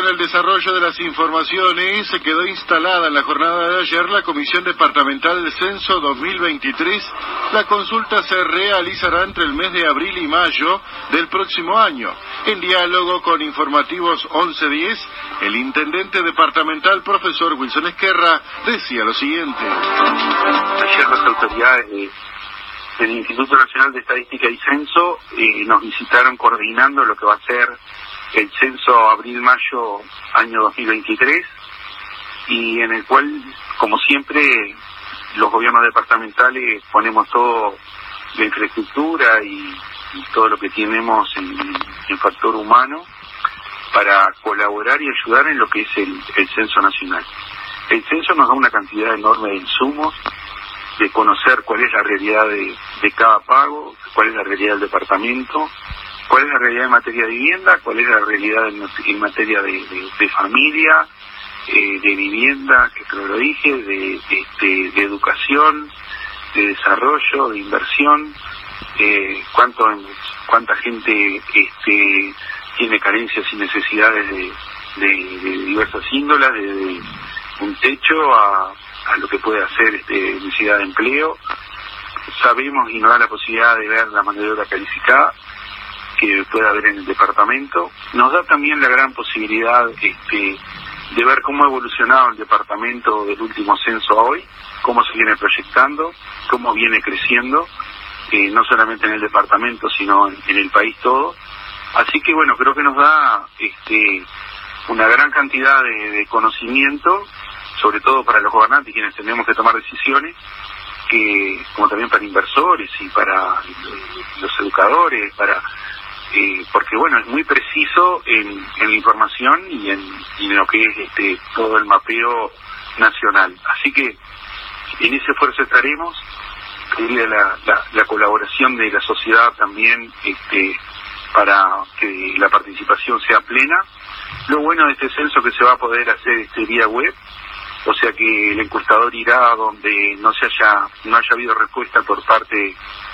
para el desarrollo de las informaciones, se quedó instalada en la jornada de ayer la Comisión Departamental del Censo 2023. La consulta se realizará entre el mes de abril y mayo del próximo año. En diálogo con Informativos 1110, el intendente departamental, profesor Wilson Esquerra, decía lo siguiente. Ayer las autoridades del Instituto Nacional de Estadística y Censo nos visitaron coordinando lo que va a ser el censo abril-mayo año 2023, y en el cual, como siempre, los gobiernos departamentales ponemos todo la infraestructura y todo lo que tenemos en factor humano para colaborar y ayudar en lo que es el censo nacional. El censo nos da una cantidad enorme de insumos, de conocer cuál es la realidad de cada pago, cuál es la realidad del departamento, cuál es la realidad en materia de vivienda, cuál es la realidad en materia de familia, de vivienda, que te lo dije, de educación, de desarrollo, de inversión, cuánta gente tiene carencias y necesidades de diversas índolas, de un techo a lo que puede hacer necesidad de empleo. Sabemos y nos da la posibilidad de ver la mano de obra calificada que pueda haber en el departamento. Nos da también la gran posibilidad de ver cómo ha evolucionado el departamento del último censo a hoy, cómo se viene proyectando, cómo viene creciendo, no solamente en el departamento, sino en el país todo. Así que bueno, creo que nos da una gran cantidad de conocimiento, sobre todo para los gobernantes, quienes tenemos que tomar decisiones, que como también para inversores y para los educadores, porque bueno, es muy preciso en la información y en lo que es todo el mapeo nacional. Así que en ese esfuerzo estaremos, pedirle la colaboración de la sociedad también para que la participación sea plena. Lo bueno de este censo que se va a poder hacer vía web, o sea que el encuestador irá donde no haya habido respuesta por parte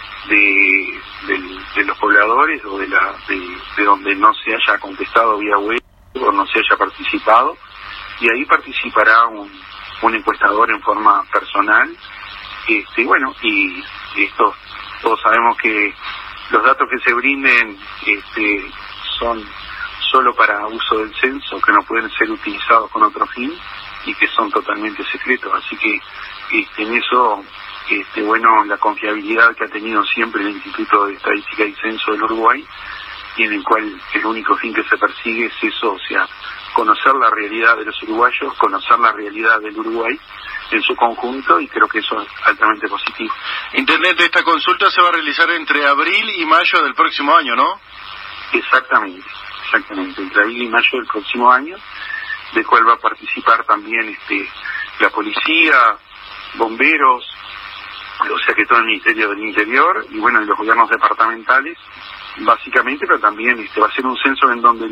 de los pobladores, o de donde no se haya contestado vía web o no se haya participado, y ahí participará un encuestador en forma personal. Bueno, y esto todos sabemos que los datos que se brinden son solo para uso del censo, que no pueden ser utilizados con otro fin y que son totalmente secretos. Así que en eso, bueno, la confiabilidad que ha tenido siempre el Instituto de Estadística y Censo del Uruguay, y en el cual el único fin que se persigue es eso, o sea, conocer la realidad de los uruguayos, conocer la realidad del Uruguay en su conjunto, y creo que eso es altamente positivo. Intendente, esta consulta se va a realizar entre abril y mayo del próximo año, ¿no? Exactamente, entre abril y mayo del próximo año, del cual va a participar también la policía, bomberos, o sea que todo el Ministerio del Interior, y bueno, y los gobiernos departamentales, básicamente, pero también va a ser un censo en donde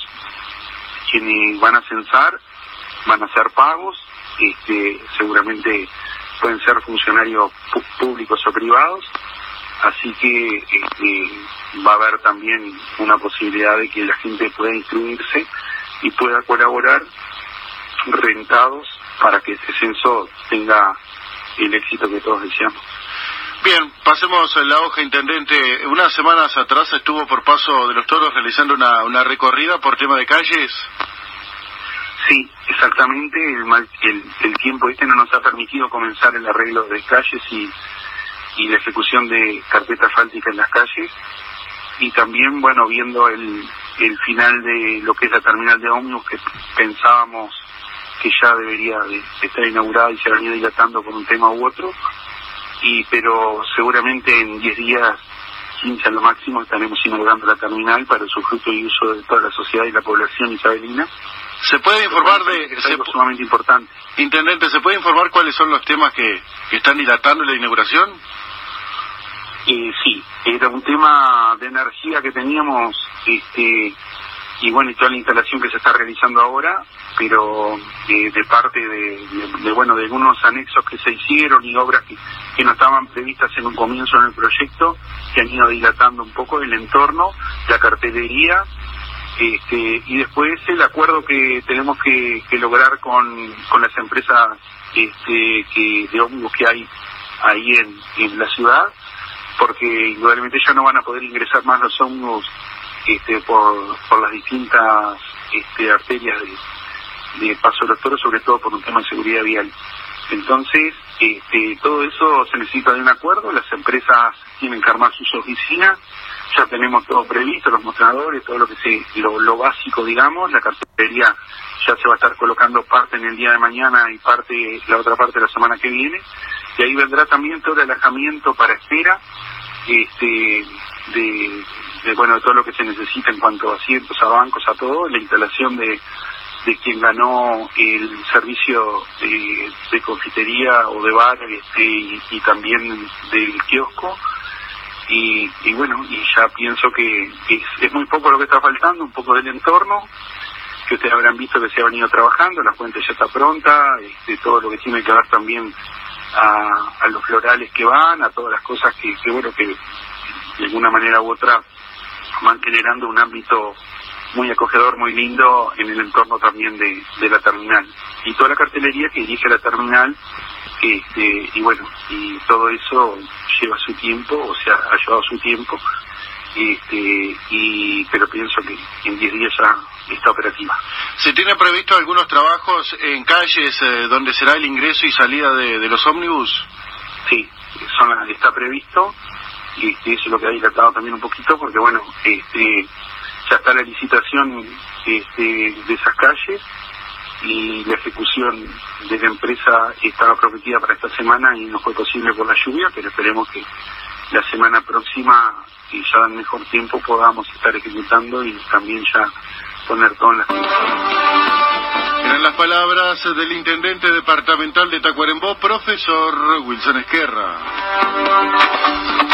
quienes van a censar van a hacer pagos, seguramente pueden ser funcionarios públicos o privados, así que va a haber también una posibilidad de que la gente pueda instruirse y pueda colaborar rentados para que este censo tenga el éxito que todos deseamos. Bien, pasemos a la hoja, intendente. Unas semanas atrás estuvo por Paso de los Toros realizando una recorrida por tema de calles. Sí, exactamente. El tiempo no nos ha permitido comenzar el arreglo de calles y la ejecución de carpeta asfáltica en las calles, y también, bueno, viendo el final de lo que es la terminal de ómnibus, que pensábamos que ya debería de estar inaugurada y se ha venido dilatando por un tema u otro, pero seguramente en 10 días, 15 a lo máximo, estaremos inaugurando la terminal para el usufructo y uso de toda la sociedad y la población isabelina. ¿Se puede informar es algo sumamente importante? Intendente, ¿se puede informar cuáles son los temas que están dilatando la inauguración? Sí, era un tema de energía que teníamos, y bueno, y toda la instalación que se está realizando ahora, pero de parte de algunos anexos que se hicieron y obras que no estaban previstas en un comienzo en el proyecto, que han ido dilatando un poco el entorno, la cartelería, Y después el acuerdo que tenemos que lograr con las empresas de ómnibus que hay ahí en la ciudad, porque indudablemente ya no van a poder ingresar más los ómnibus por las distintas arterias de Paso de los Toros, sobre todo por un tema de seguridad vial. Entonces, todo eso se necesita de un acuerdo. Las empresas tienen que armar sus oficinas, ya tenemos todo previsto, los mostradores, todo lo básico, digamos. La cartelería ya se va a estar colocando parte en el día de mañana y la otra parte la semana que viene, y ahí vendrá también todo el alojamiento para espera, de todo lo que se necesita en cuanto a asientos, a bancos, a todo, la instalación de quien ganó el servicio de confitería o de bar, y también del kiosco, y ya pienso que es muy poco lo que está faltando, un poco del entorno, que ustedes habrán visto que se ha venido trabajando, la fuente ya está pronta, todo lo que tiene que ver también a los florales que van, a todas las cosas que de alguna manera u otra van generando un ámbito muy acogedor, muy lindo en el entorno también de la terminal, y toda la cartelería que dirige la terminal, y todo eso lleva su tiempo, o sea, ha llevado su tiempo, pero pienso que en 10 días ya está operativa. ¿Se tiene previsto algunos trabajos en calles donde será el ingreso y salida de los ómnibus? Sí, está previsto, y eso es lo que ha dilatado también un poquito, porque ya está la licitación de esas calles, y la ejecución de la empresa estaba prometida para esta semana y no fue posible por la lluvia, pero esperemos que la semana próxima, y ya en mejor tiempo, podamos estar ejecutando y también ya poner todo en las condiciones. Eran las palabras del intendente departamental de Tacuarembó, profesor Wilson Esquerra.